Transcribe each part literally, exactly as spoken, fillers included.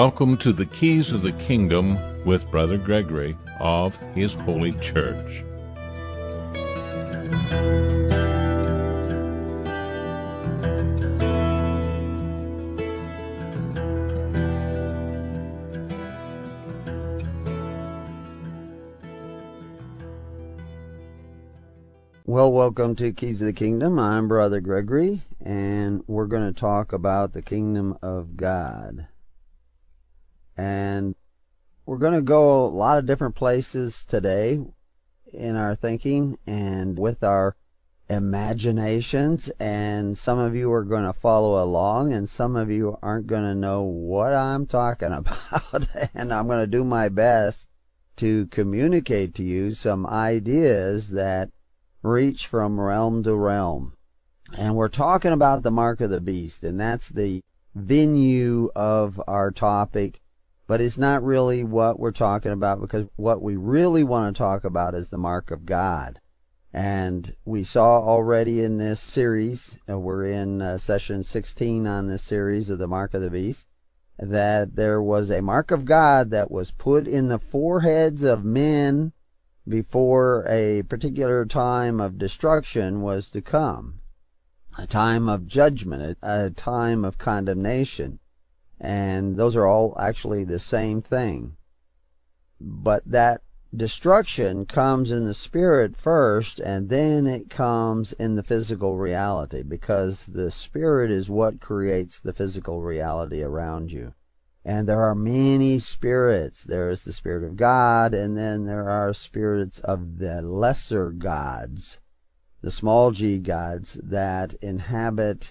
Welcome to the Keys of the Kingdom with Brother Gregory of His Holy Church. Well, welcome to Keys of the Kingdom. I'm Brother Gregory, and we're going to talk about the Kingdom of God. And we're going to go a lot of different places today in our thinking and with our imaginations. And some of you are going to follow along, and some of you aren't going to know what I'm talking about. And I'm going to do my best to communicate to you some ideas that reach from realm to realm. And we're talking about the mark of the beast, and that's the venue of our topic, but it's not really what we're talking about, because what we really want to talk about is the mark of God. And we saw already in this series, uh, we're in uh, session sixteen on this series of the mark of the beast, that there was a mark of God that was put in the foreheads of men before a particular time of destruction was to come, a time of judgment, a time of condemnation. And those are all actually the same thing. But that destruction comes in the spirit first, and then it comes in the physical reality, because the spirit is what creates the physical reality around you. And there are many spirits. There is the Spirit of God, and then there are spirits of the lesser gods, the small g gods, that inhabit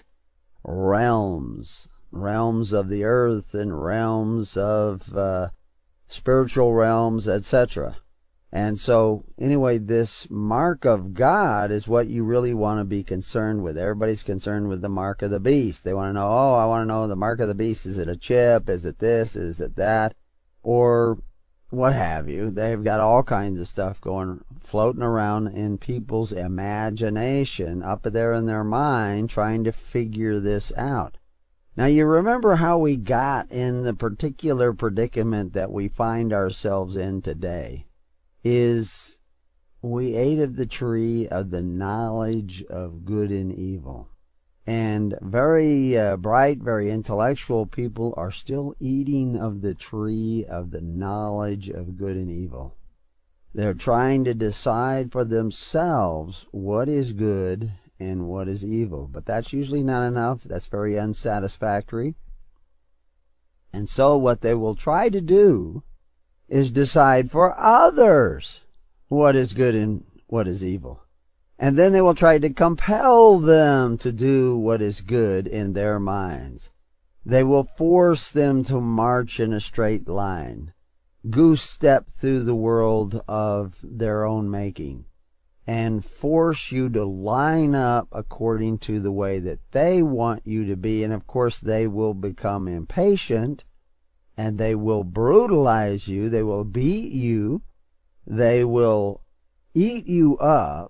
realms, realms of the earth and realms of uh, spiritual realms, et cetera. And so, anyway, this mark of God is what you really want to be concerned with. Everybody's concerned with the mark of the beast. They want to know, oh, I want to know the mark of the beast. Is it a chip? Is it this? Is it that? Or what have you. They've got all kinds of stuff going, floating around in people's imagination, up there in their mind, trying to figure this out. Now, you remember how we got in the particular predicament that we find ourselves in today. Is we ate of the tree of the knowledge of good and evil. And very uh, bright, very intellectual people are still eating of the tree of the knowledge of good and evil. They're trying to decide for themselves what is good and what is evil. But that's usually not enough. That's very unsatisfactory. And so what they will try to do is decide for others what is good and what is evil. And then they will try to compel them to do what is good in their minds. They will force them to march in a straight line, goose step through the world of their own making, and force you to line up according to the way that they want you to be. And of course they will become impatient, and they will brutalize you, they will beat you, they will eat you up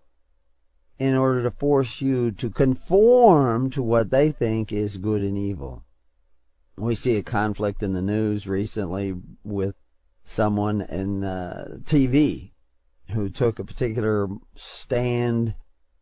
in order to force you to conform to what they think is good and evil. We see a conflict in the news recently with someone in uh, T V who took a particular stand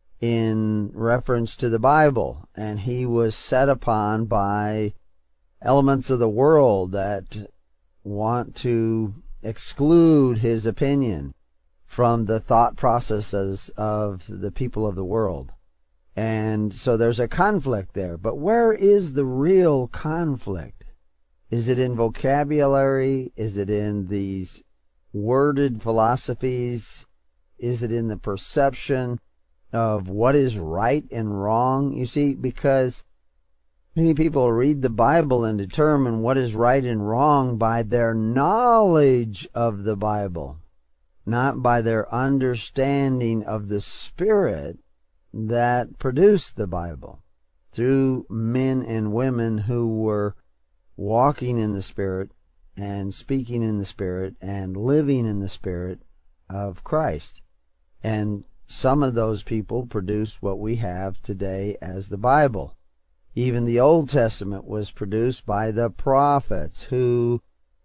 in reference to the Bible, and he was set upon by elements of the world that want to exclude his opinion from the thought processes of the people of the world. And so there's a conflict there. But where is the real conflict? Is it in vocabulary? Is it in these worded philosophies? Is it in the perception of what is right and wrong? You see, because many people read the Bible and determine what is right and wrong by their knowledge of the Bible, not by their understanding of the Spirit that produced the Bible through men and women who were walking in the Spirit and speaking in the Spirit and living in the Spirit of Christ. And some of those people produced what we have today as the Bible. Even the Old Testament was produced by the prophets who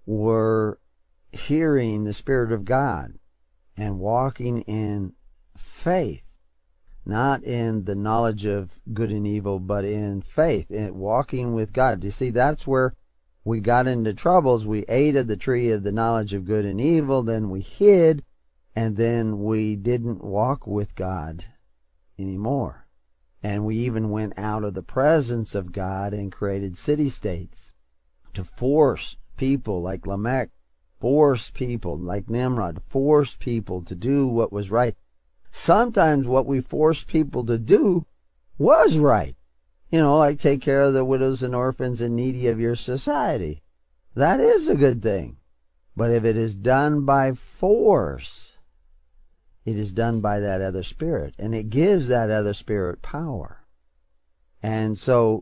were hearing the Spirit of God and walking in faith, not in the knowledge of good and evil, but in faith, in walking with God. You see, that's where we got into troubles. We ate of the tree of the knowledge of good and evil, then we hid, and then we didn't walk with God anymore. And we even went out of the presence of God and created city-states to force people like Lamech, force people like Nimrod, force people to do what was right. Sometimes what we forced people to do was right. You know, like take care of the widows and orphans and needy of your society. That is a good thing. But if it is done by force, it is done by that other spirit, and it gives that other spirit power. And so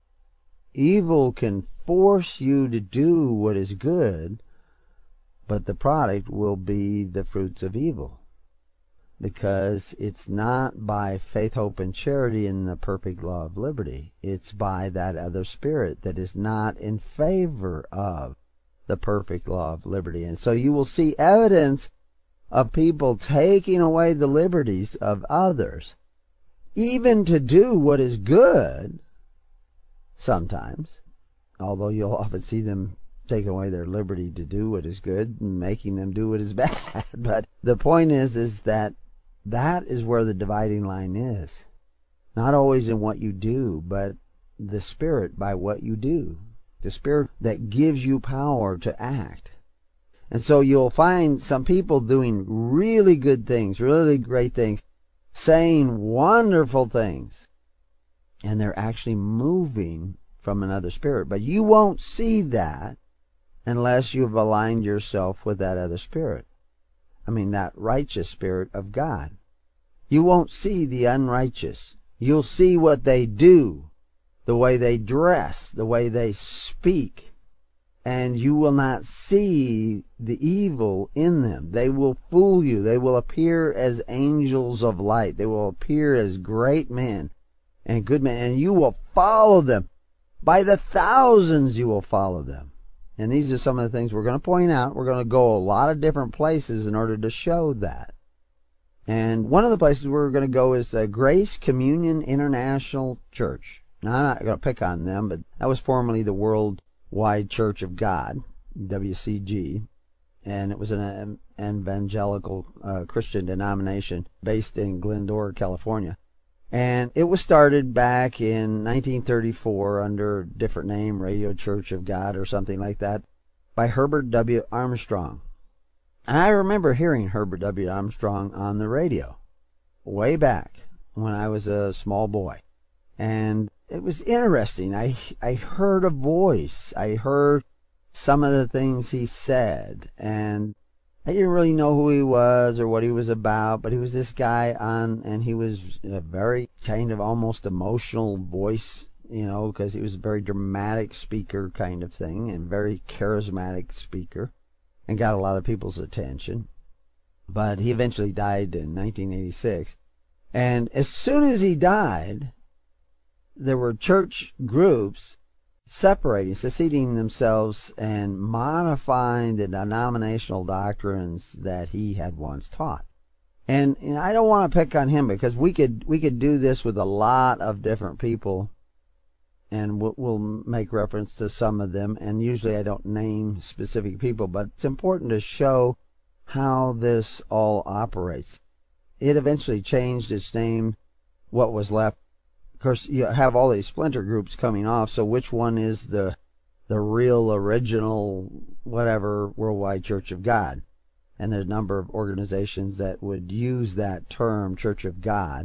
evil can force you to do what is good, but the product will be the fruits of evil, because it's not by faith, hope, and charity in the perfect law of liberty. It's by that other spirit that is not in favor of the perfect law of liberty. And so you will see evidence of people taking away the liberties of others, even to do what is good sometimes, although you'll often see them taking away their liberty to do what is good and making them do what is bad. But the point is, is that that is where the dividing line is. Not always in what you do, but the Spirit by what you do. The Spirit that gives you power to act. And so you'll find some people doing really good things, really great things, saying wonderful things, and they're actually moving from another spirit. But you won't see that unless you've aligned yourself with that other spirit. I mean, that righteous spirit of God. You won't see the unrighteous. You'll see what they do, the way they dress, the way they speak. And you will not see the evil in them. They will fool you. They will appear as angels of light. They will appear as great men and good men. And you will follow them. By the thousands you will follow them. And these are some of the things we're going to point out. We're going to go a lot of different places in order to show that. And one of the places we're going to go is the Grace Communion International Church. Now, I'm not going to pick on them, but that was formerly the World Wide Church of God, W C G, and it was an evangelical uh, Christian denomination based in Glendora, California. And it was started back in nineteen thirty-four under a different name, Radio Church of God or something like that, by Herbert W. Armstrong. And I remember hearing Herbert W. Armstrong on the radio way back when I was a small boy. And it was interesting. I I heard a voice. I heard some of the things he said, and I didn't really know who he was or what he was about, but he was this guy on, and he was a very kind of almost emotional voice, you know, because he was a very dramatic speaker kind of thing, and very charismatic speaker, and got a lot of people's attention. But he eventually died in nineteen eighty-six, and as soon as he died, there were church groups separating, seceding themselves, and modifying the denominational doctrines that he had once taught. And, and I don't want to pick on him, because we could we could do this with a lot of different people, and we'll, we'll make reference to some of them. And usually I don't name specific people, but it's important to show how this all operates. It eventually changed its name, what was left. Of course, you have all these splinter groups coming off, so which one is the the real, original, whatever, Worldwide Church of God? And there's a number of organizations that would use that term, Church of God,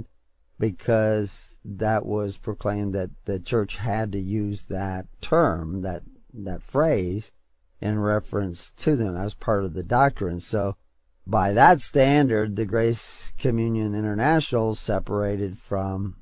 because that was proclaimed that the church had to use that term, that that phrase, in reference to them. That was part of the doctrine. So by that standard, the Grace Communion International separated from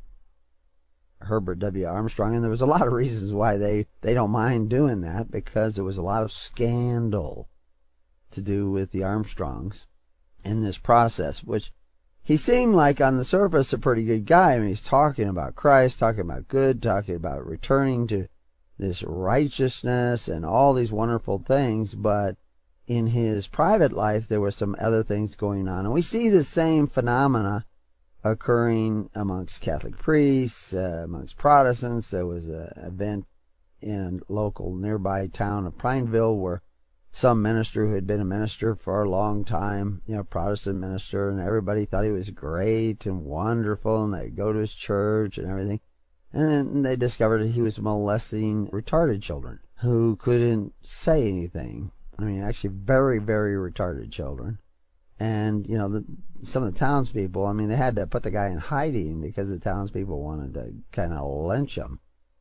Herbert W. Armstrong, and there was a lot of reasons why they, they don't mind doing that, because there was a lot of scandal to do with the Armstrongs in this process, which he seemed like on the surface a pretty good guy. I mean, he's talking about Christ, talking about good, talking about returning to this righteousness and all these wonderful things, but in his private life there were some other things going on. And we see the same phenomena occurring amongst Catholic priests, uh, amongst Protestants. There was an event in a local nearby town of Prineville where some minister who had been a minister for a long time, you know, Protestant minister, and everybody thought he was great and wonderful, and they'd go to his church and everything. And then they discovered that he was molesting retarded children who couldn't say anything. I mean, actually very, very retarded children. And, you know, the, some of the townspeople, I mean, they had to put the guy in hiding because the townspeople wanted to kind of lynch him.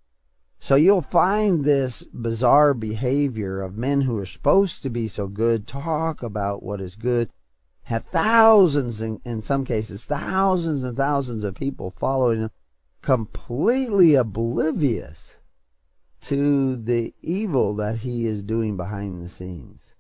So you'll find this bizarre behavior of men who are supposed to be so good, talk about what is good, have thousands, in, in some cases, thousands and thousands of people following them, completely oblivious to the evil that he is doing behind the scenes.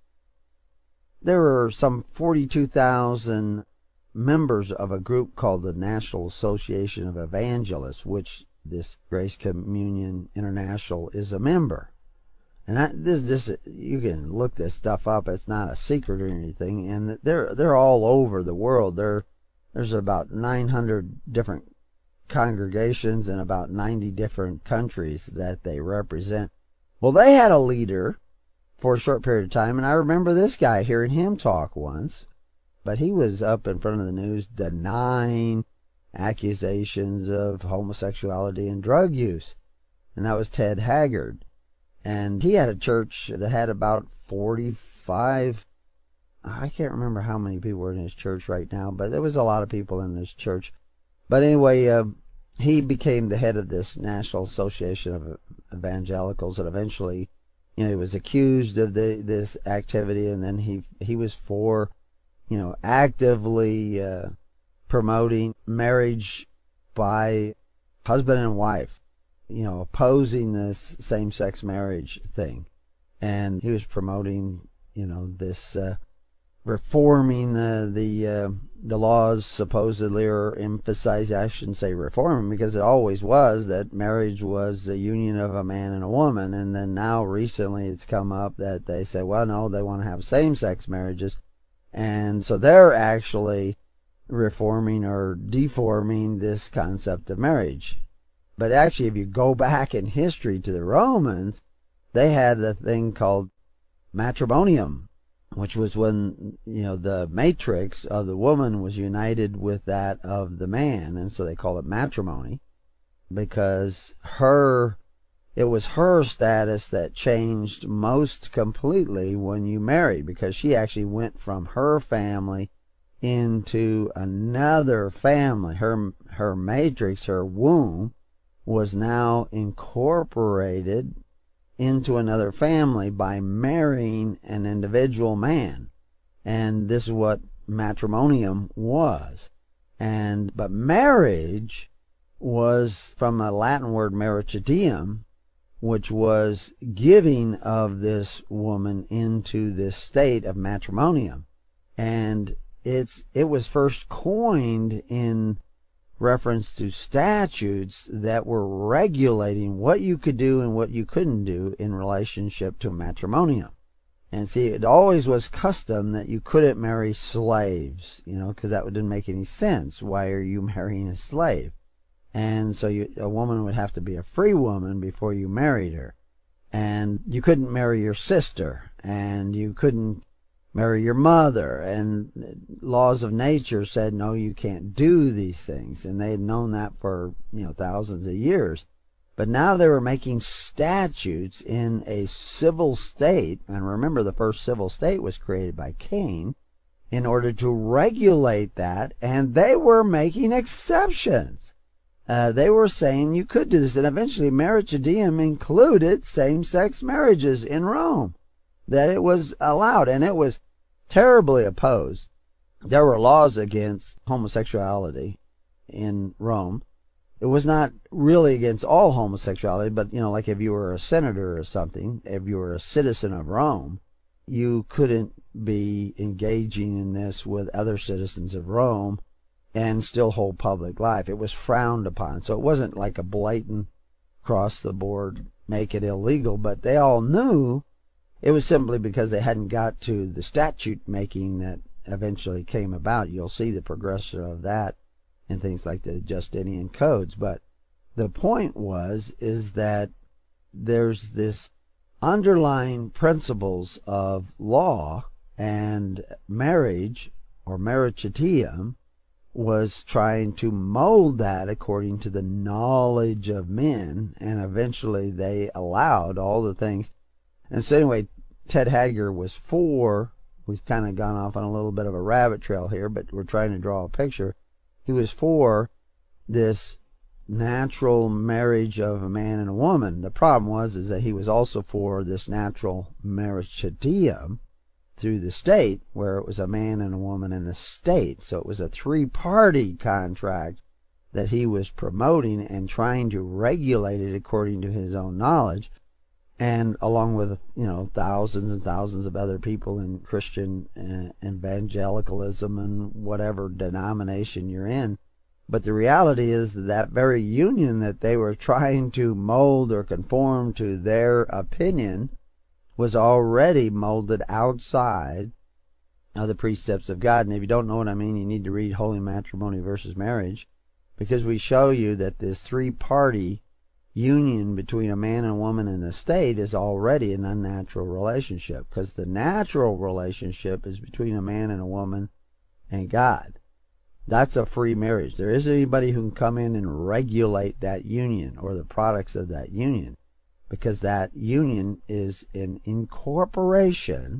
There are some forty-two thousand members of a group called the National Association of Evangelists, which this Grace Communion International is a member. And that, this, this, you can look this stuff up. It's not a secret or anything. And they're they're all over the world. There, there's about nine hundred different congregations in about ninety different countries that they represent. Well, they had a leader for a short period of time, and I remember this guy hearing him talk once, but he was up in front of the news denying accusations of homosexuality and drug use, and that was Ted Haggard. And he had a church that had about forty-five, I can't remember how many people were in his church right now, but there was a lot of people in this church. But anyway, uh, he became the head of this National Association of Evangelicals, and eventually, you know, he was accused of the, this activity, and then he he was for, you know, actively uh, promoting marriage by husband and wife, you know, opposing this same-sex marriage thing. And he was promoting, you know, this uh, reforming the the uh, the laws, supposedly, or emphasizing, I shouldn't say reforming, because it always was that marriage was the union of a man and a woman. And then now recently it's come up that they say, well, no, they want to have same-sex marriages. And so they're actually reforming or deforming this concept of marriage. But actually, if you go back in history to the Romans, they had a thing called matrimonium, which was when, you know, the matrix of the woman was united with that of the man, and so they call it matrimony, because her, it was her status that changed most completely when you married, because she actually went from her family into another family. Her her matrix, her womb, was now incorporated into another family by marrying an individual man. And this is what matrimonium was. And but marriage was from a Latin word maritidium, which was giving of this woman into this state of matrimonium. And it's it was first coined in reference to statutes that were regulating what you could do and what you couldn't do in relationship to matrimonium. And see, it always was custom that you couldn't marry slaves, you know, because that didn't make any sense. Why are you marrying a slave? And so you, a woman would have to be a free woman before you married her. And you couldn't marry your sister, and you couldn't marry your mother, and laws of nature said, no, you can't do these things. And they had known that for, you know, thousands of years. But now they were making statutes in a civil state, and remember, the first civil state was created by Cain, in order to regulate that, and they were making exceptions. Uh, they were saying you could do this, and eventually maritidium included same-sex marriages in Rome, that it was allowed, and it was terribly opposed. There were laws against homosexuality in Rome. It was not really against all homosexuality, but, you know, like if you were a senator or something, if you were a citizen of Rome, you couldn't be engaging in this with other citizens of Rome and still hold public life. It was frowned upon. So it wasn't like a blatant across the board make it illegal, but they all knew it was simply because they hadn't got to the statute making that eventually came about. You'll see the progression of that in things like the Justinian codes. But the point was, is that there's this underlying principles of law, and marriage, or marriageitium, was trying to mold that according to the knowledge of men, and eventually they allowed all the things. And so anyway, Ted Haggard was for, we've kind of gone off on a little bit of a rabbit trail here, but we're trying to draw a picture. He was for this natural marriage of a man and a woman. The problem was is that he was also for this natural marriageitium through the state, where it was a man and a woman in the state. So it was a three-party contract that he was promoting and trying to regulate it according to his own knowledge, and along with, you know, thousands and thousands of other people in Christian uh, evangelicalism and whatever denomination you're in. But the reality is that that very union that they were trying to mold or conform to their opinion was already molded outside of the precepts of God. And if you don't know what I mean, you need to read Holy Matrimony versus Marriage, because we show you that this three-party union between a man and a woman in the state is already an unnatural relationship, because the natural relationship is between a man and a woman and God. That's a free marriage. There isn't anybody who can come in and regulate that union or the products of that union, because that union is an incorporation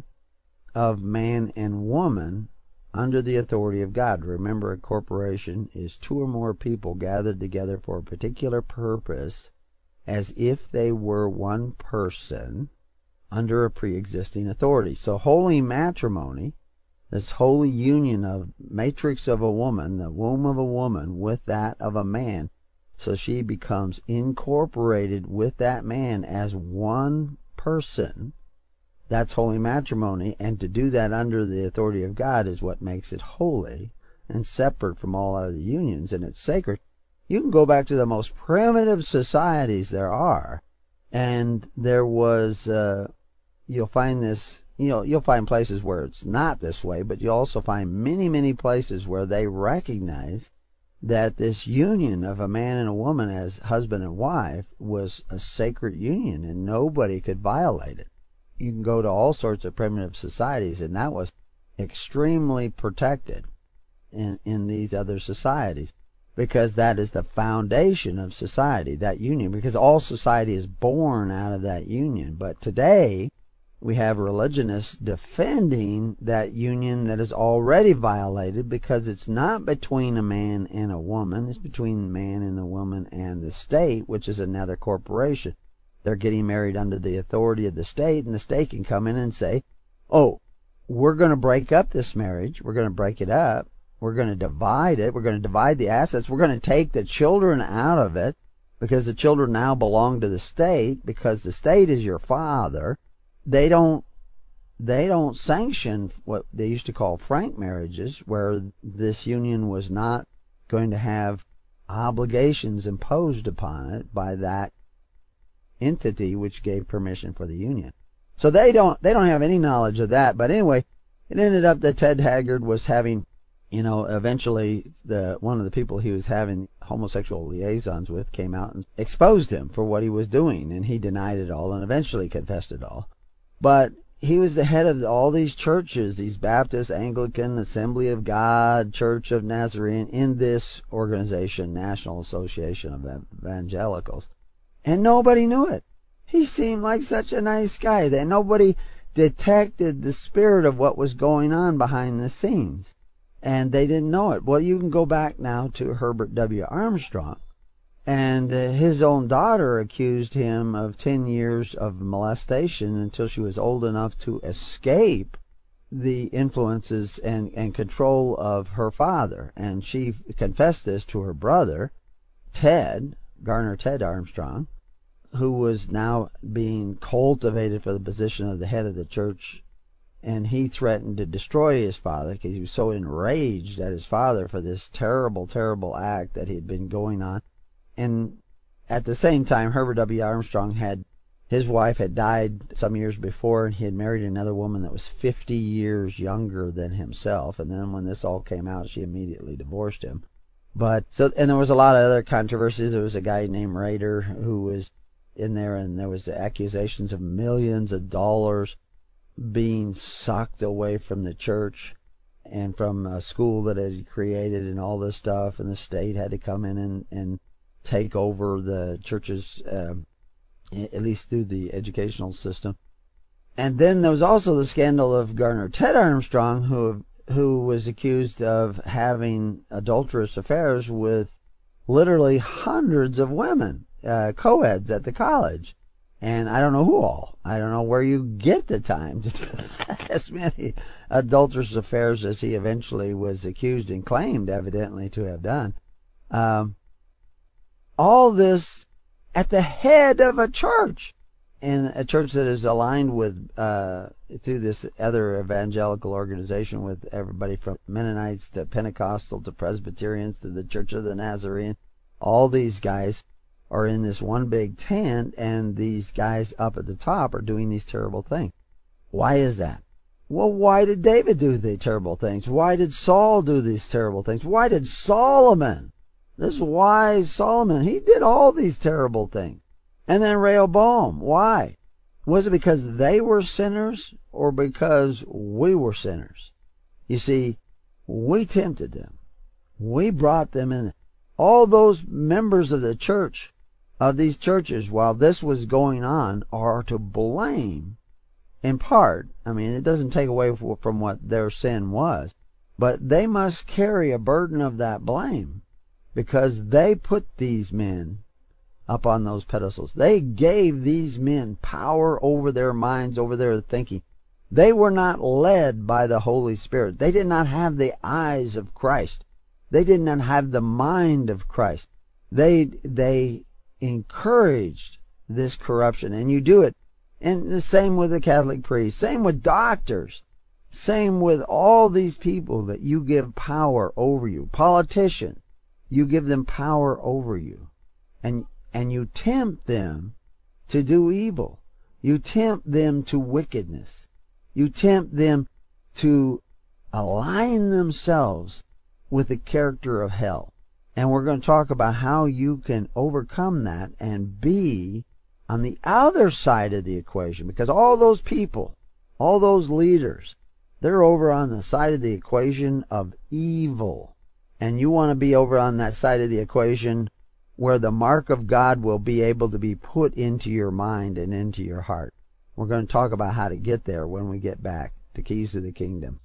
of man and woman under the authority of God. Remember, a corporation is two or more people gathered together for a particular purpose, as if they were one person under a pre-existing authority. So holy matrimony, this holy union of matrix of a woman, the womb of a woman, with that of a man, so she becomes incorporated with that man as one person. That's holy matrimony, and to do that under the authority of God is what makes it holy and separate from all other unions, and it's sacred. You can go back to the most primitive societies there are, and there was, uh, you'll find this, you know, you'll find places where it's not this way, but you'll also find many, many places where they recognize that this union of a man and a woman as husband and wife was a sacred union, and nobody could violate it. You can go to all sorts of primitive societies, and that was extremely protected in, in these other societies, because that is the foundation of society, that union, because all society is born out of that union. But today, we have religionists defending that union that is already violated, because it's not between a man and a woman, it's between the man and the woman and the state, which is another corporation. They're getting married under the authority of the state, and the state can come in and say, oh, we're going to break up this marriage, we're going to break it up, we're going to divide it, we're going to divide the assets, we're going to take the children out of it, because the children now belong to the state, because the state is your father. They don't they don't sanction what they used to call frank marriages, where this union was not going to have obligations imposed upon it by that entity which gave permission for the union. So they don't they don't have any knowledge of that. But anyway, it ended up that Ted Haggard was having, you know, eventually the one of the people he was having homosexual liaisons with came out and exposed him for what he was doing, and he denied it all and eventually confessed it all. But he was the head of all these churches, these Baptist, Anglican, Assembly of God, Church of Nazarene, in this organization, National Association of Evangelicals. And nobody knew it. He seemed like such a nice guy that nobody detected the spirit of what was going on behind the scenes. And they didn't know it. Well, you can go back now to Herbert W. Armstrong. And uh, his own daughter accused him of ten years of molestation until she was old enough to escape the influences and, and control of her father. And she confessed this to her brother, Ted, Garner Ted Armstrong, who was now being cultivated for the position of the head of the church. And he threatened to destroy his father because he was so enraged at his father for this terrible, terrible act that he had been going on. And at the same time, Herbert W. Armstrong had His wife had died some years before, and he had married another woman that was fifty years younger than himself. And then when this all came out, she immediately divorced him. But so, and there was a lot of other controversies. There was a guy named Rader who was in there, and there was accusations of millions of dollars being sucked away from the church and from a school that it had created and all this stuff. And the state had to come in and, and take over the church's, uh, at least through the educational system. And then there was also the scandal of Garner Ted Armstrong, who who was accused of having adulterous affairs with literally hundreds of women, uh, co-eds at the college. And I don't know who all. I don't know where you get the time to do as many adulterous affairs as he eventually was accused and claimed, evidently, to have done. Um, all this at the head of a church, and a church that is aligned with, uh, through this other evangelical organization, with everybody from Mennonites to Pentecostal to Presbyterians to the Church of the Nazarene. All these guys are in this one big tent, and these guys up at the top are doing these terrible things. Why is that? Well, why did David do the terrible things? Why did Saul do these terrible things? Why did Solomon? This wise Solomon, he did all these terrible things. And then Rehoboam, why? Was it because they were sinners or because we were sinners? You see, we tempted them. We brought them in. All those members of the church, of these churches, while this was going on, are to blame in part. I mean, it doesn't take away from what their sin was, but they must carry a burden of that blame because they put these men up on those pedestals. They gave these men power over their minds, over their thinking. They were not led by the Holy Spirit. They did not have the eyes of Christ. They did not have the mind of Christ. They they encouraged this corruption, and you do it. And the same with the Catholic priests, same with doctors, same with all these people that you give power over you. Politicians, you give them power over you. And And you tempt them to do evil. You tempt them to wickedness. You tempt them to align themselves with the character of hell. And we're going to talk about how you can overcome that and be on the other side of the equation. Because all those people, all those leaders, they're over on the side of the equation of evil. And you want to be over on that side of the equation where the mark of God will be able to be put into your mind and into your heart. We're going to talk about how to get there when we get back to Keys to the Kingdom.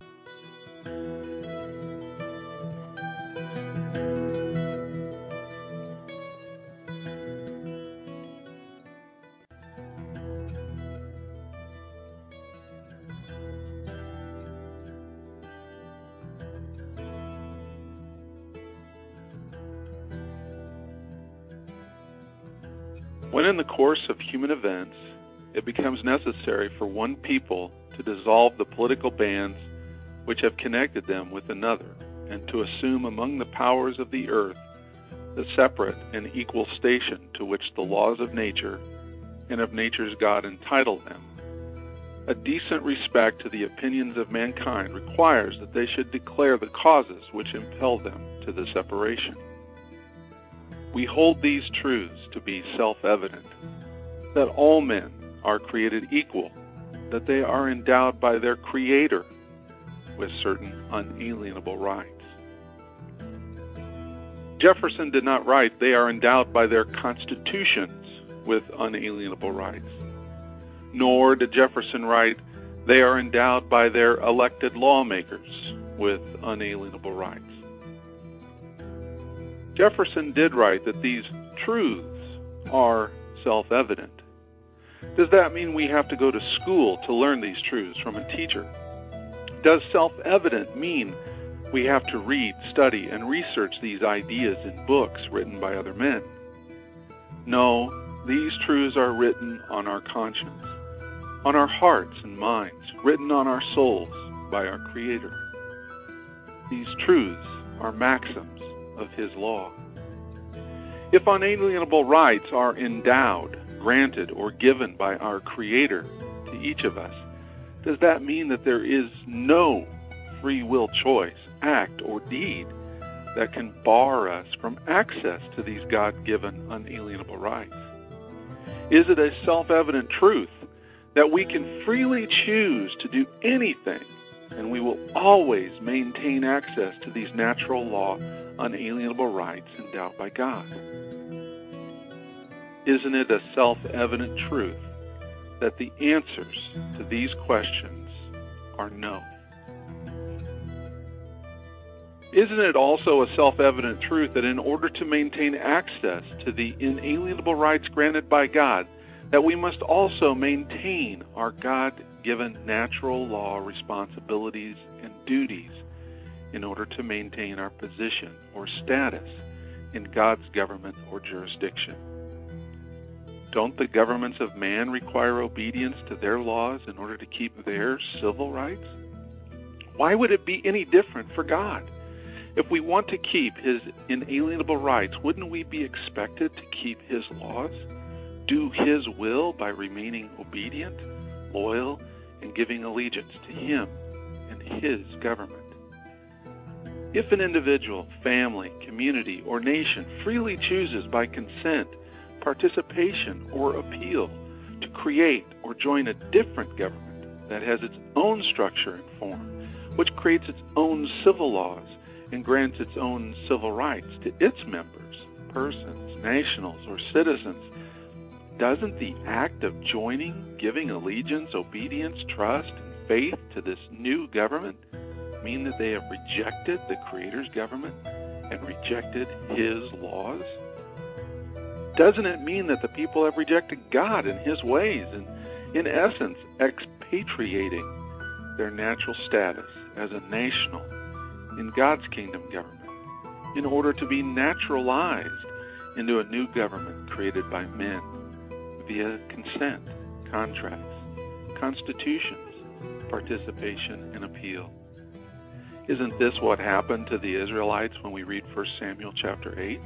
When in the course of human events, it becomes necessary for one people to dissolve the political bands which have connected them with another, and to assume among the powers of the earth the separate and equal station to which the laws of nature and of nature's God entitle them, a decent respect to the opinions of mankind requires that they should declare the causes which impel them to the separation. We hold these truths to be self-evident, that all men are created equal, that they are endowed by their Creator with certain unalienable rights. Jefferson did not write they are endowed by their constitutions with unalienable rights, nor did Jefferson write they are endowed by their elected lawmakers with unalienable rights. Jefferson did write that these truths are self-evident. Does that mean we have to go to school to learn these truths from a teacher? Does self-evident mean we have to read, study, and research these ideas in books written by other men? No, these truths are written on our conscience, on our hearts and minds, written on our souls by our Creator. These truths are maxims of His law. If unalienable rights are endowed, granted or given by our Creator to each of us, does that mean that there is no free will choice, act, or deed that can bar us from access to these God-given unalienable rights? Is it a self-evident truth that we can freely choose to do anything and we will always maintain access to these natural law unalienable rights endowed by God? Isn't it a self-evident truth that the answers to these questions are no? Isn't it also a self-evident truth that in order to maintain access to the inalienable rights granted by God, that we must also maintain our God-given natural law responsibilities and duties in order to maintain our position or status in God's government or jurisdiction? Don't the governments of man require obedience to their laws in order to keep their civil rights? Why would it be any different for God? If we want to keep His inalienable rights, wouldn't we be expected to keep His laws, do His will by remaining obedient, loyal, and giving allegiance to Him and His government? If an individual, family, community, or nation freely chooses by consent, participation, or appeal to create or join a different government that has its own structure and form, which creates its own civil laws and grants its own civil rights to its members, persons, nationals, or citizens, doesn't the act of joining, giving allegiance, obedience, trust, and faith to this new government mean that they have rejected the Creator's government and rejected His laws? Doesn't it mean that the people have rejected God and His ways and, in essence, expatriating their natural status as a national in God's kingdom government in order to be naturalized into a new government created by men via consent, contracts, constitutions, participation, and appeal? Isn't this what happened to the Israelites when we read First Samuel chapter eight?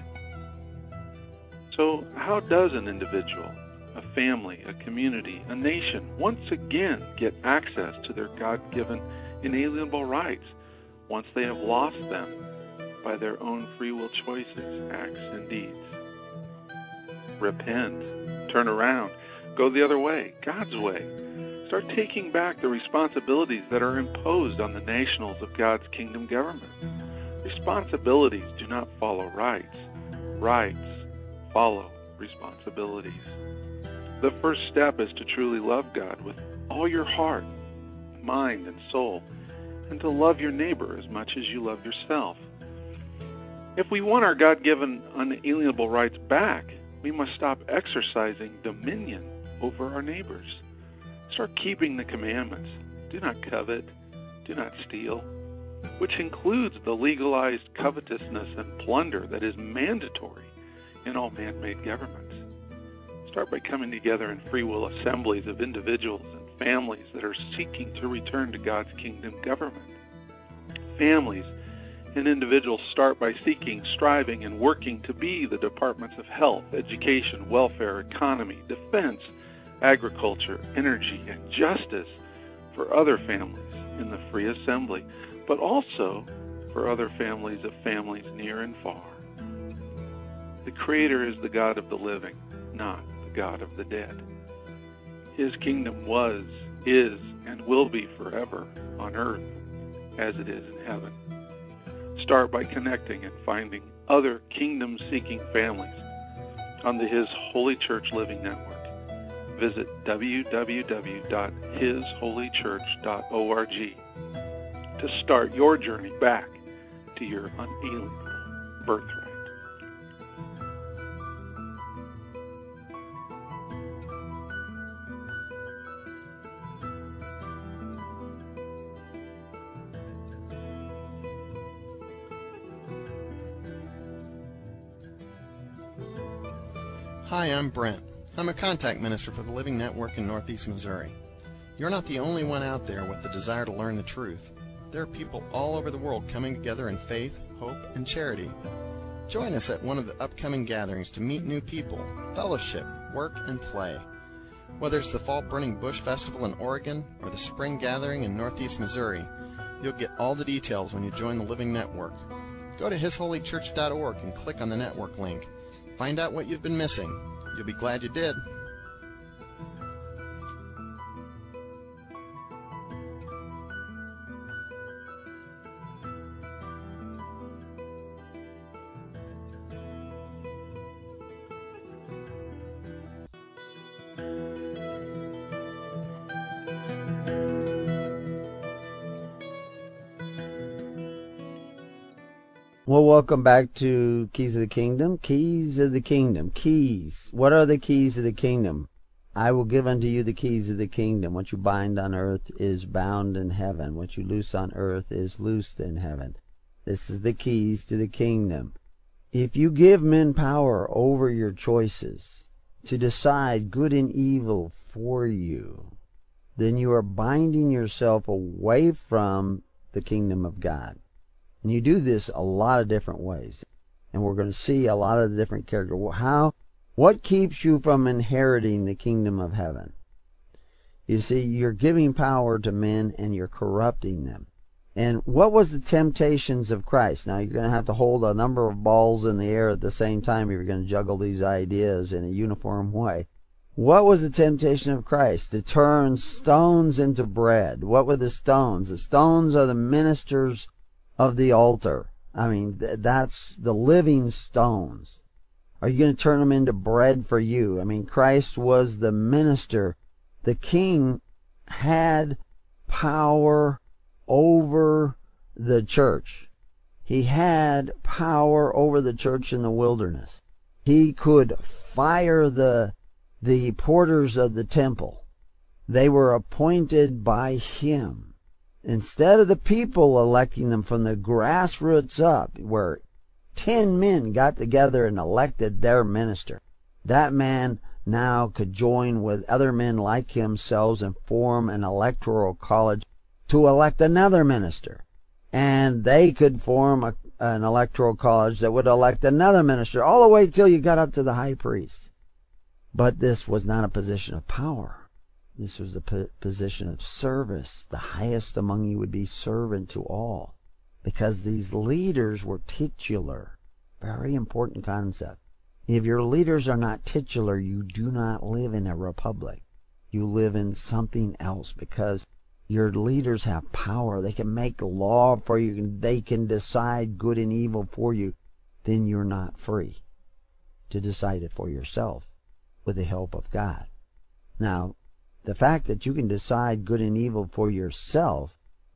So how does an individual, a family, a community, a nation once again get access to their God-given inalienable rights once they have lost them by their own free will choices, acts, and deeds? Repent, turn around, go the other way, God's way. Start taking back the responsibilities that are imposed on the nationals of God's kingdom government. Responsibilities do not follow rights. Rights follow responsibilities. The first step is to truly love God with all your heart, mind, and soul, and to love your neighbor as much as you love yourself. If we want our God-given unalienable rights back, we must stop exercising dominion over our neighbors. Start keeping the commandments. Do not covet. Do not steal, which includes the legalized covetousness and plunder that is mandatory in all man-made governments. Start by coming together in free will assemblies of individuals and families that are seeking to return to God's kingdom government. Families and individuals start by seeking, striving, and working to be the departments of health, education, welfare, economy, defense, agriculture, energy, and justice for other families in the free assembly, but also for other families of families near and far. The Creator is the God of the living, not the God of the dead. His kingdom was, is, and will be forever on earth as it is in heaven. Start by connecting and finding other kingdom-seeking families on the His Holy Church Living Network. Visit w w w dot his holy church dot org to start your journey back to your unalienable birthright. Hi, I'm Brent. I'm a contact minister for the Living Network in Northeast Missouri. You're not the only one out there with the desire to learn the truth. There are people all over the world coming together in faith, hope, and charity. Join us at one of the upcoming gatherings to meet new people, fellowship, work, and play. Whether it's the Fall Burning Bush Festival in Oregon or the Spring Gathering in Northeast Missouri, you'll get all the details when you join the Living Network. Go to his holy church dot org and click on the network link. Find out what you've been missing. You'll be glad you did. Well, welcome back to Keys of the Kingdom. Keys of the Kingdom. Keys. What are the keys of the kingdom? I will give unto you the keys of the kingdom. What you bind on earth is bound in heaven. What you loose on earth is loosed in heaven. This is the keys to the kingdom. If you give men power over your choices to decide good and evil for you, then you are binding yourself away from the kingdom of God. And you do this a lot of different ways. And we're going to see a lot of the different characters. How, what keeps you from inheriting the kingdom of heaven? You see, you're giving power to men and you're corrupting them. And what was the temptations of Christ? Now, you're going to have to hold a number of balls in the air at the same time if you're going to juggle these ideas in a uniform way. What was the temptation of Christ? To turn stones into bread. What were the stones? The stones are the ministers of the altar. I mean, th- that's the living stones. Are you going to turn them into bread for you? I mean, Christ was the minister. The king had power over the church. He had power over the church in the wilderness. He could fire the, the porters of the temple. They were appointed by him. Instead of the people electing them from the grassroots up, where ten men got together and elected their minister, that man now could join with other men like himself and form an electoral college to elect another minister. And they could form a, an electoral college that would elect another minister, all the way till you got up to the high priest. But this was not a position of power. This was a position of service. The highest among you would be servant to all. Because these leaders were titular. Very important concept. If your leaders are not titular, you do not live in a republic. You live in something else, because your leaders have power. They can make law for you. They can decide good and evil for you. Then you're not free to decide it for yourself with the help of God. Now, the fact that you can decide good and evil for yourself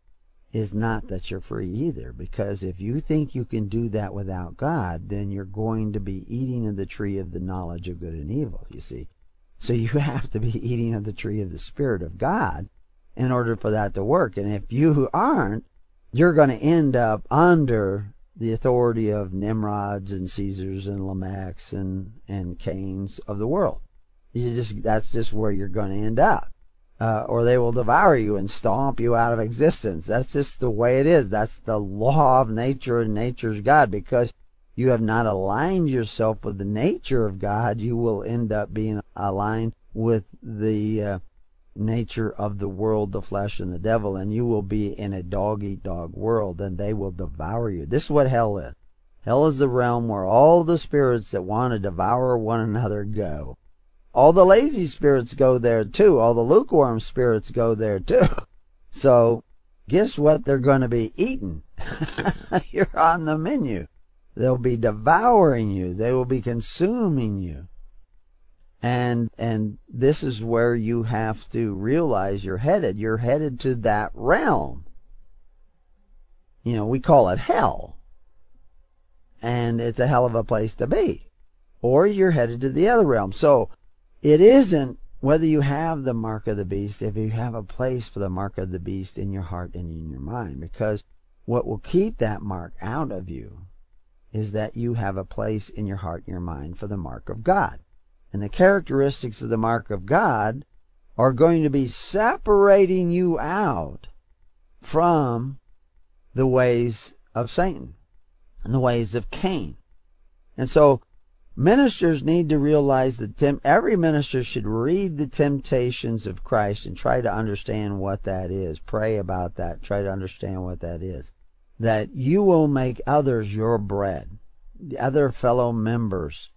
is not that you're free either, because if you think you can do that without God, then you're going to be eating of the tree of the knowledge of good and evil, you see. So you have to be eating of the tree of the Spirit of God in order for that to work. And if you aren't, you're going to end up under the authority of Nimrods and Caesars and Lamechs and, and Cains of the world. You just, that's just where you're going to end up. Uh, or they will devour you and stomp you out of existence. That's just the way it is. That's the law of nature and nature's God. Because you have not aligned yourself with the nature of God, you will end up being aligned with the uh, nature of the world, the flesh, and the devil. And you will be in a dog-eat-dog world, and they will devour you. This is what hell is. Hell is the realm where all the spirits that want to devour one another go. All the lazy spirits go there too. All the lukewarm spirits go there too. So, guess what they're going to be eating? You're on the menu. They'll be devouring you. They will be consuming you. And and this is where you have to realize you're headed. You're headed to that realm. You know, we call it hell. And it's a hell of a place to be. Or you're headed to the other realm. So, it isn't whether you have the mark of the beast, if you have a place for the mark of the beast in your heart and in your mind. Because what will keep that mark out of you is that you have a place in your heart and your mind for the mark of God. And the characteristics of the mark of God are going to be separating you out from the ways of Satan and the ways of Cain. And so ministers need to realize that tem- every minister should read the temptations of Christ and try to understand what that is. Pray about that. Try to understand what that is. That you will make others your bread. The other fellow members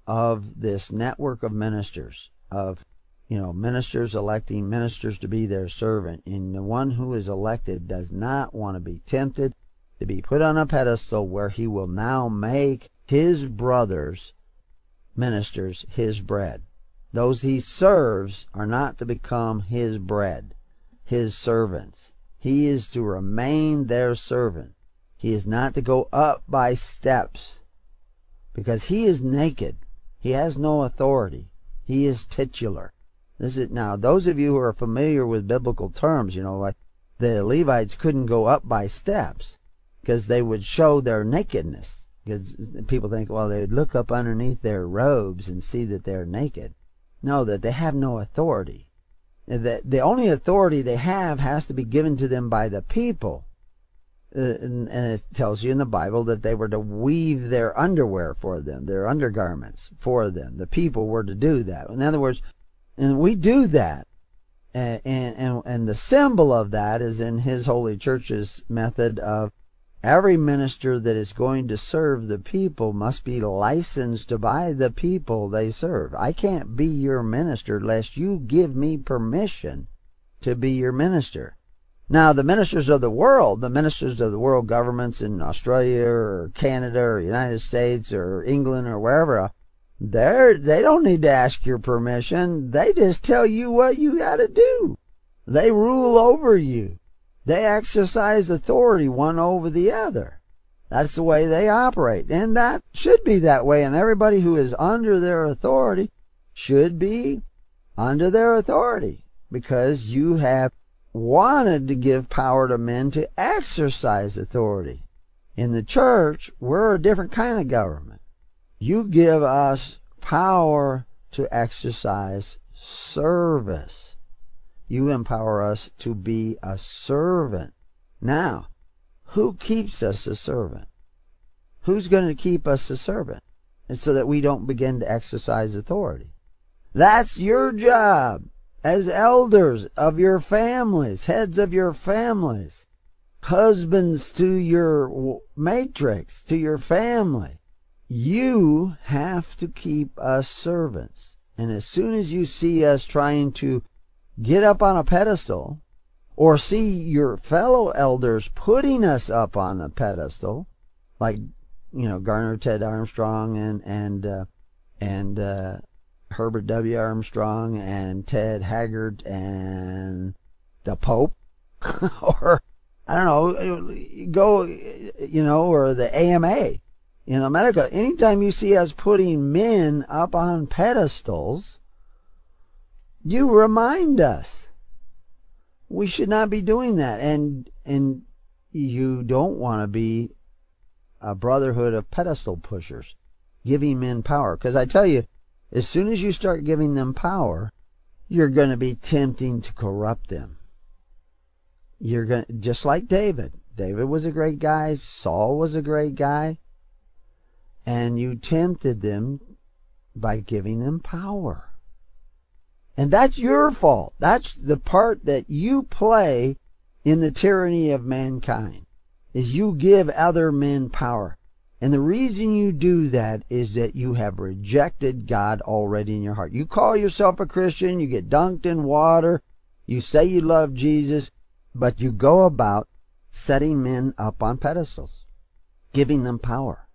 of this network of ministers, of, you know, ministers electing ministers to be their servant. And the one who is elected does not want to be tempted to be put on a pedestal where he will now make his brothers ministers his bread. Those he serves are not to become his bread, his servants. He is to remain their servant. He is not to go up by steps, because he is naked. He has no authority. He is titular. This is now, those of you who are familiar with biblical terms, you know, like the Levites couldn't go up by steps because they would show their nakedness. Because people think, well, they would look up underneath their robes and see that they're naked. No, that they have no authority. The, the only authority they have has to be given to them by the people. Uh, and, and it tells you in the Bible that they were to weave their underwear for them, their undergarments for them. The people were to do that. In other words, and we do that. And, and, and the symbol of that is in His Holy Church's method of every minister that is going to serve the people must be licensed by the people they serve. I can't be your minister unless you give me permission to be your minister. Now, the ministers of the world, the ministers of the world governments in Australia or Canada or United States or England or wherever, they're, they don't need to ask your permission. They just tell you what you got to do. They rule over you. They exercise authority one over the other. That's the way they operate. And that should be that way. And everybody who is under their authority should be under their authority, because you have wanted to give power to men to exercise authority. In the church, we're a different kind of government. You give us power to exercise service. You empower us to be a servant. Now, who keeps us a servant? Who's going to keep us a servant? And so that we don't begin to exercise authority. That's your job as elders of your families, heads of your families, husbands to your matrix, to your family. You have to keep us servants. And as soon as you see us trying to get up on a pedestal, or see your fellow elders putting us up on a pedestal, like, you know, Garner Ted Armstrong and and uh, and uh, Herbert W. Armstrong and Ted Haggard and the Pope, or I don't know, go, you know, or the A M A, you know, medical. Anytime you see us putting men up on pedestals, you remind us we should not be doing that. And and you don't want to be a brotherhood of pedestal pushers, giving men power. Because I tell you, as soon as you start giving them power, you're going to be tempting to corrupt them. You're going to, just like David. David was a great guy. Saul was a great guy. And you tempted them by giving them power. And that's your fault. That's the part that you play in the tyranny of mankind, is you give other men power. And the reason you do that is that you have rejected God already in your heart. You call yourself a Christian, you get dunked in water, you say you love Jesus, but you go about setting men up on pedestals, giving them power.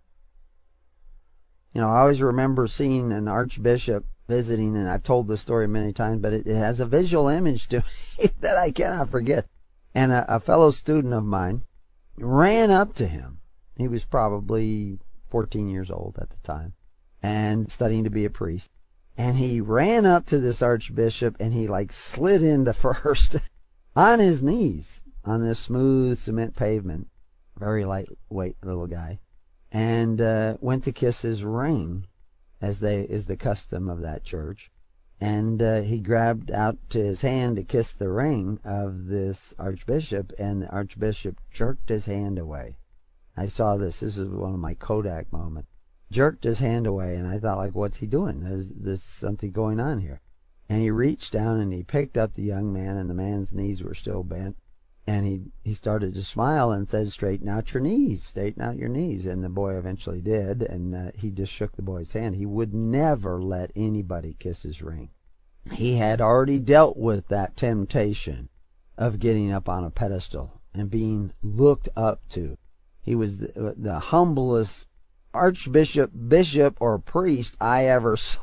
You know, I always remember seeing an archbishop visiting, and I've told this story many times, but it, it has a visual image to me that I cannot forget. And a, a fellow student of mine ran up to him. He was probably fourteen years old at the time and studying to be a priest. And he ran up to this archbishop and he like slid into first on his knees on this smooth cement pavement. Very lightweight little guy. And uh, went to kiss his ring, as they is the custom of that church. And uh, he grabbed out to his hand to kiss the ring of this archbishop, and the archbishop jerked his hand away. I saw this. This is one of my Kodak moments. jerked his hand away, and I thought, like, what's he doing? There's, there's something going on here. And he reached down and he picked up the young man, and the man's knees were still bent. And he, he started to smile and said, straighten out your knees, straighten out your knees. And the boy eventually did, and uh, he just shook the boy's hand. He would never let anybody kiss his ring. He had already dealt with that temptation of getting up on a pedestal and being looked up to. He was the, the humblest archbishop, bishop, or priest I ever saw.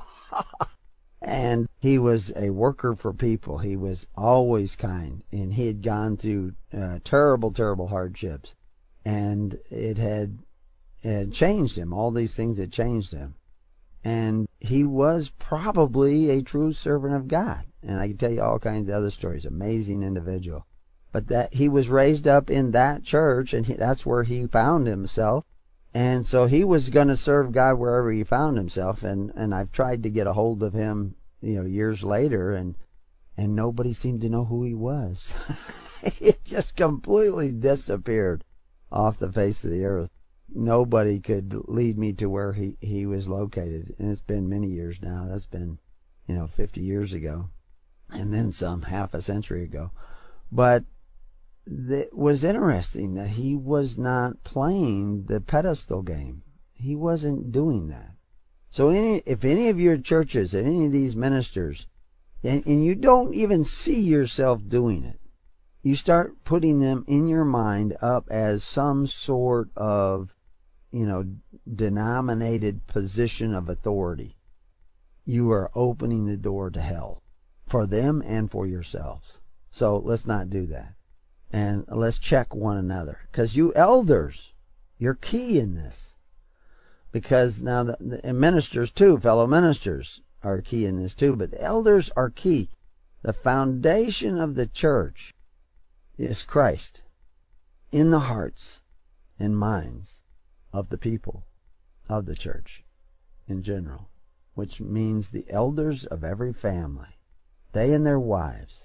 And he was a worker for people. He was always kind, and he had gone through uh, terrible, terrible hardships, and it had, it had changed him. All these things had changed him, and he was probably a true servant of God. And I can tell you all kinds of other stories. Amazing individual, but that he was raised up in that church, and he, that's where he found himself. And so he was going to serve God wherever he found himself. And, and I've tried to get a hold of him, you know, years later, and and nobody seemed to know who he was. He just completely disappeared off the face of the earth. Nobody could lead me to where he, he was located. And it's been many years now. That's been, you know, fifty years ago. And then some, half a century ago. But it was interesting that he was not playing the pedestal game. He wasn't doing that. So any, if any of your churches, any of these ministers, and, and you don't even see yourself doing it, you start putting them in your mind up as some sort of, you know, denominated position of authority, you are opening the door to hell for them and for yourselves. So let's not do that. And let's check one another. Because you elders, you're key in this. Because now the, the ministers too, fellow ministers, are key in this too. But the elders are key. The foundation of the church is Christ in the hearts and minds of the people of the church in general. Which means the elders of every family, they and their wives,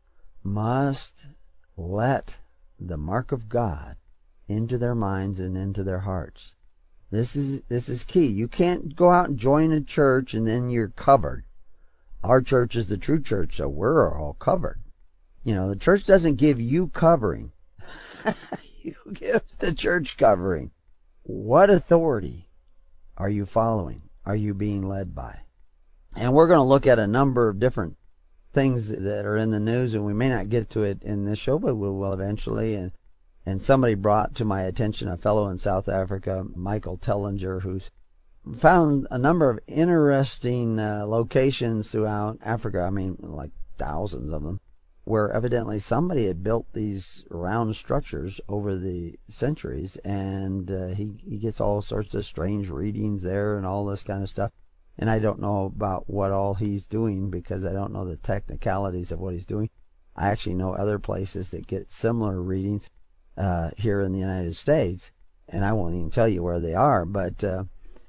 must let the mark of God into their minds and into their hearts. This is this is key. You can't go out and join a church and then you're covered. Our church is the true church, so we're all covered. You know, the church doesn't give you covering. You give the church covering. What authority are you following? Are you being led by? And we're going to look at a number of different things that are in the news, and we may not get to it in this show, but we will eventually. And and somebody brought to my attention a fellow in South Africa, Michael Tellinger, who's found a number of interesting uh, locations throughout Africa. I mean, like thousands of them, where evidently somebody had built these round structures over the centuries, and uh, he, he gets all sorts of strange readings there and all this kind of stuff. And I don't know about what all he's doing because I don't know the technicalities of what he's doing. I actually know other places that get similar readings uh, here in the United States, and I won't even tell you where they are, but uh,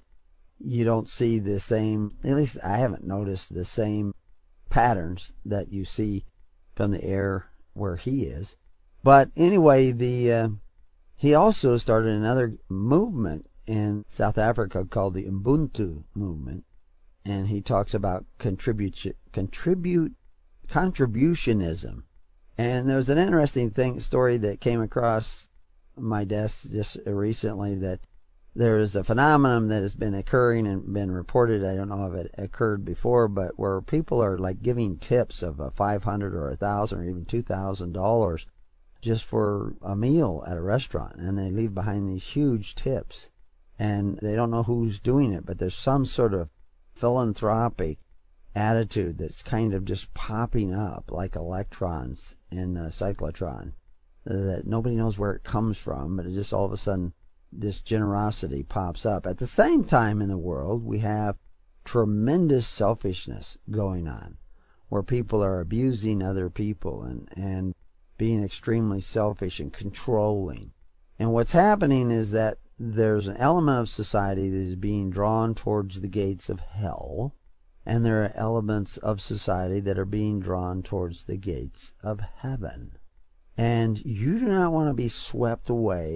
you don't see the same, at least I haven't noticed the same patterns that you see from the air where he is. But anyway, the uh, he also started another movement in South Africa called the Ubuntu movement. And he talks about contribute, contribute, contributionism. And there was an interesting thing, story that came across my desk just recently, that there is a phenomenon that has been occurring and been reported. I don't know if it occurred before, but where people are like giving tips of a five hundred or a thousand or even two thousand dollars just for a meal at a restaurant, and they leave behind these huge tips, and they don't know who's doing it, but there's some sort of philanthropic attitude that's kind of just popping up like electrons in a cyclotron, that nobody knows where it comes from, but it just all of a sudden this generosity pops up. At the same time in the world, we have tremendous selfishness going on, where people are abusing other people and, and being extremely selfish and controlling. And what's happening is that there's an element of society that is being drawn towards the gates of hell, and there are elements of society that are being drawn towards the gates of heaven. And you do not want to be swept away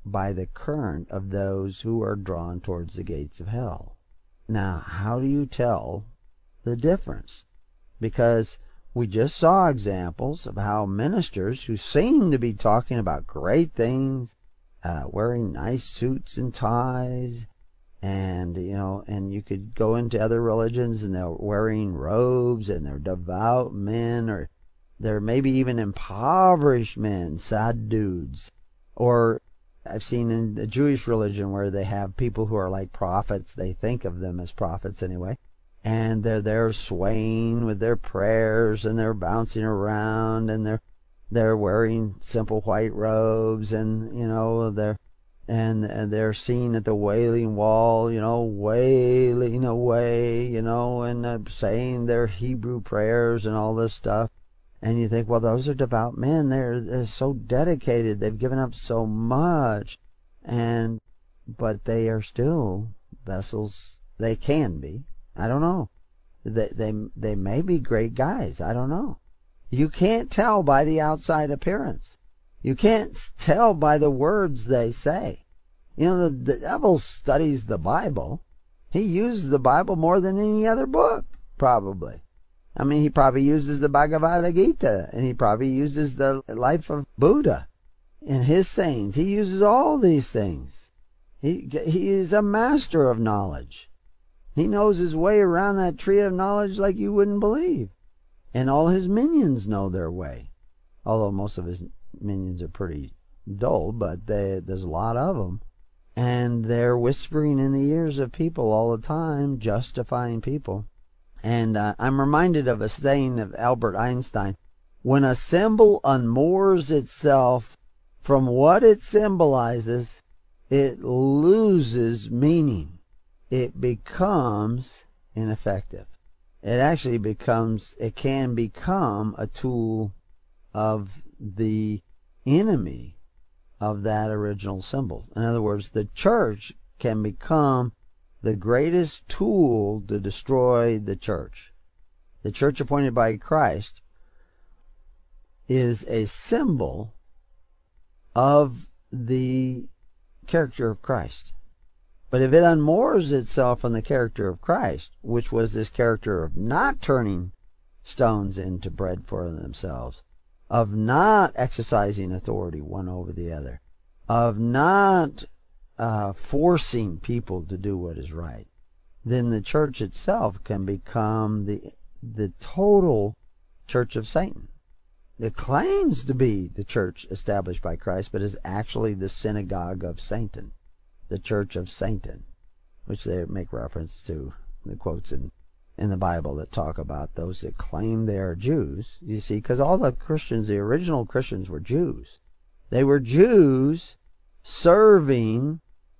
by the current of those who are drawn towards the gates of hell. Now, how do you tell the difference? Because we just saw examples of how ministers who seem to be talking about great things, uh, wearing nice suits and ties, and, you know, and you could go into other religions and they're wearing robes and they're devout men, or they're maybe even impoverished men, sad dudes. Or I've seen in the Jewish religion where they have people who are like prophets. They think of them as prophets anyway. And they're there swaying with their prayers, and they're bouncing around, and they're they're wearing simple white robes, and, you know, they're and, and they're seen at the Wailing Wall, you know, wailing away, you know, and uh, saying their Hebrew prayers and all this stuff. And you think, well, those are devout men. They're, they're so dedicated. They've given up so much, and but they are still vessels. They can be. I don't know. They, they, they may be great guys. I don't know. You can't tell by the outside appearance. You can't tell by the words they say. You know, the, the devil studies the Bible. He uses the Bible more than any other book, probably. I mean, he probably uses the Bhagavad Gita, and he probably uses the life of Buddha and his sayings. He uses all these things. He, he is a master of knowledge. He knows his way around that tree of knowledge like you wouldn't believe. And all his minions know their way. Although most of his minions are pretty dull, but they, there's a lot of them. And they're whispering in the ears of people all the time, justifying people. And uh, I'm reminded of a saying of Albert Einstein. When a symbol unmoors itself from what it symbolizes, it loses meaning. It becomes ineffective. It actually becomes, it can become a tool of the enemy of that original symbol. In other words, the church can become the greatest tool to destroy the church. The church appointed by Christ is a symbol of the character of Christ. But if it unmoors itself from the character of Christ, which was this character of not turning stones into bread for themselves, of not exercising authority one over the other, of not uh, forcing people to do what is right, then the church itself can become the the total church of Satan. It claims to be the church established by Christ, but is actually the synagogue of Satan. The church of Satan, which they make reference to the quotes in, in the Bible that talk about those that claim they are Jews. You see, because all the Christians, the original Christians, were Jews. They were Jews serving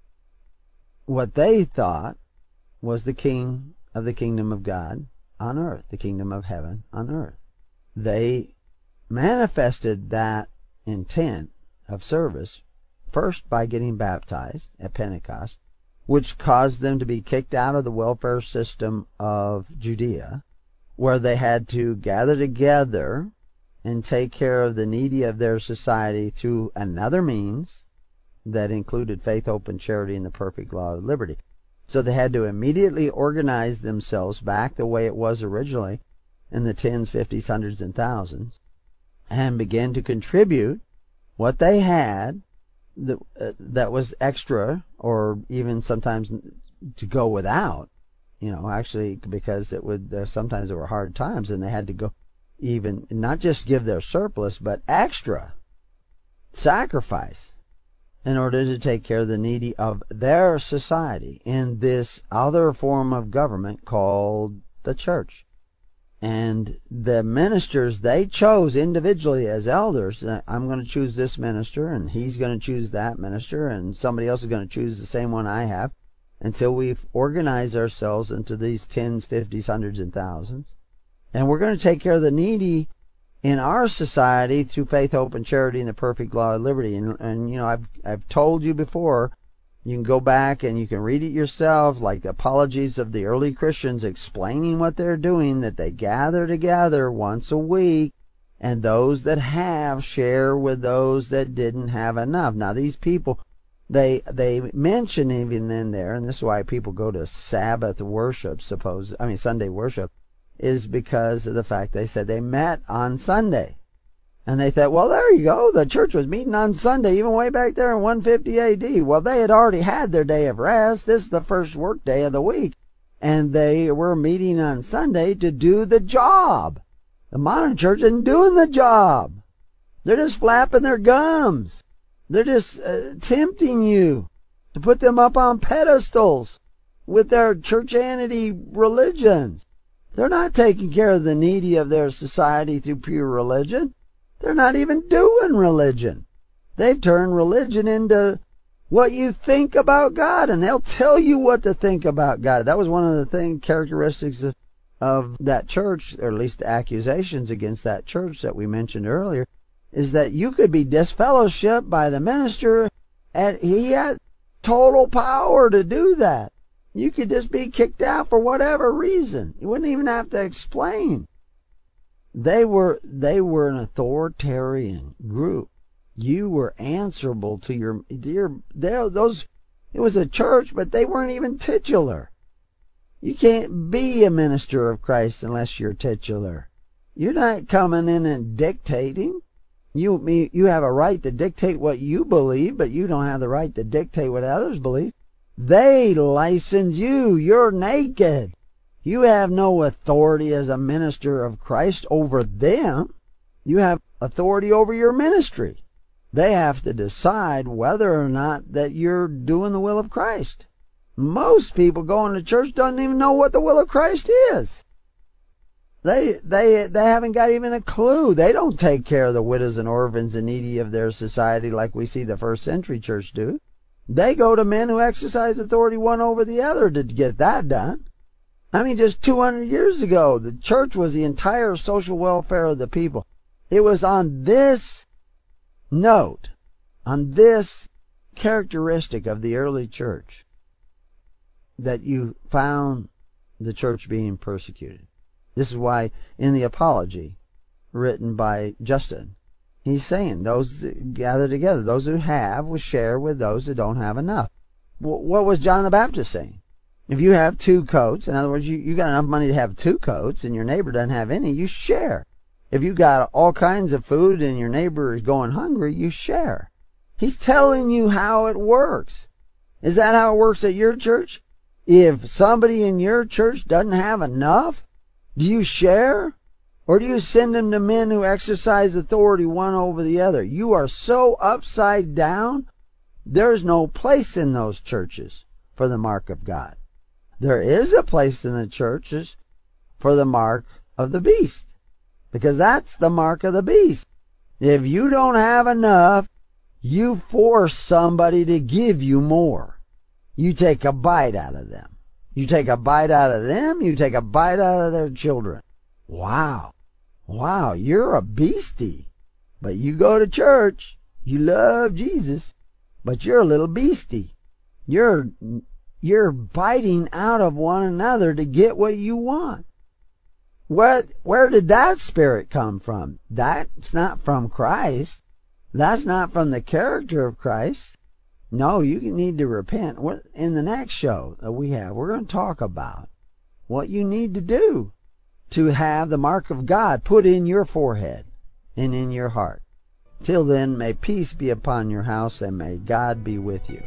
what they thought was the king of the kingdom of God on earth, the kingdom of heaven on earth. They manifested that intent of service first by getting baptized at Pentecost, which caused them to be kicked out of the welfare system of Judea, where they had to gather together and take care of the needy of their society through another means that included faith, hope, and charity and the perfect law of liberty. So they had to immediately organize themselves back the way it was originally in the tens, fifties, hundreds, and thousands, and begin to contribute what they had that, uh, that was extra, or even sometimes to go without, you know, actually, because it would, uh, sometimes there were hard times and they had to go even, not just give their surplus, but extra sacrifice in order to take care of the needy of their society in this other form of government called the church. And the ministers they chose individually as elders, I'm going to choose this minister, and he's going to choose that minister, and somebody else is going to choose the same one I have, until we've organized ourselves into these tens, fifties, hundreds, and thousands. And we're going to take care of the needy in our society through faith, hope, and charity and the perfect law of liberty. And, and you know, I've I've told you before, you can go back and you can read it yourself, like the apologies of the early Christians explaining what they're doing, that they gather together once a week, and those that have share with those that didn't have enough. Now, these people They they mention even in there, and this is why people go to Sabbath worship, suppose I mean Sunday worship, is because of the fact they said they met on Sunday. And they thought, well, there you go. The church was meeting on Sunday, even way back there in one fifty A D. Well, they had already had their day of rest. This is the first work day of the week. And they were meeting on Sunday to do the job. The modern church isn't doing the job. They're just flapping their gums. They're just uh, tempting you to put them up on pedestals with their churchianity religions. They're not taking care of the needy of their society through pure religion. They're not even doing religion. They've turned religion into what you think about God, and they'll tell you what to think about God. That was one of the thing characteristics of, of that church, or at least the accusations against that church that we mentioned earlier, is that you could be disfellowshipped by the minister, and he had total power to do that. You could just be kicked out for whatever reason. You wouldn't even have to explain. They were they were an authoritarian group. You were answerable to your your those. It was a church, but they weren't even titular. You can't be a minister of Christ unless you're titular. You're not coming in and dictating. You you have a right to dictate what you believe, but you don't have the right to dictate what others believe. They license you. You're naked. You have no authority as a minister of Christ over them. You have authority over your ministry. They have to decide whether or not that you're doing the will of Christ. Most people going to church don't even know what the will of Christ is. They they they haven't got even a clue. They don't take care of the widows and orphans and needy of their society like we see the first century church do. They go to men who exercise authority one over the other to get that done. I mean, just two hundred years ago, the church was the entire social welfare of the people. It was on this note, on this characteristic of the early church, that you found the church being persecuted. This is why in the Apology, written by Justin, he's saying those that gather together, those who have will share with those that don't have enough. What was John the Baptist saying? If you have two coats, in other words, you, you got enough money to have two coats and your neighbor doesn't have any, you share. If you got all kinds of food and your neighbor is going hungry, you share. He's telling you how it works. Is that how it works at your church? If somebody in your church doesn't have enough, do you share? Or do you send them to men who exercise authority one over the other? You are so upside down, there's no place in those churches for the mark of God. There is a place in the churches for the mark of the beast, because that's the mark of the beast. If you don't have enough, you force somebody to give you more. You take a bite out of them. You take a bite out of them, you take a bite out of their children. Wow. Wow, you're a beastie. But you go to church, you love Jesus, but you're a little beastie. You're you're biting out of one another to get what you want. Where where did that spirit come from? That's not from Christ. That's not from the character of Christ. No, you need to repent. In the next show that we have, we're going to talk about what you need to do to have the mark of God put in your forehead and in your heart. Till then, may peace be upon your house and may God be with you.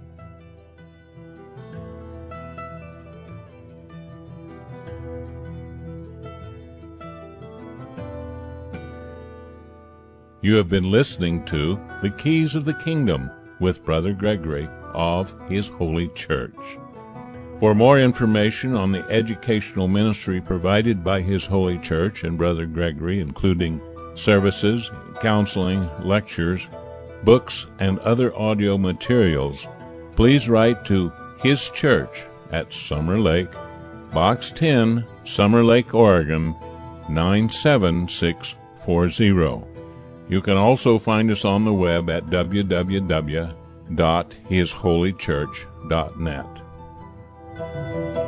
You have been listening to The Keys of the Kingdom with Brother Gregory of His Holy Church. For more information on the educational ministry provided by His Holy Church and Brother Gregory, including services, counseling, lectures, books, and other audio materials, please write to His Church at Summer Lake, Box ten, Summer Lake, Oregon, nine seven six four zero. You can also find us on the web at w w w dot his holy church dot net.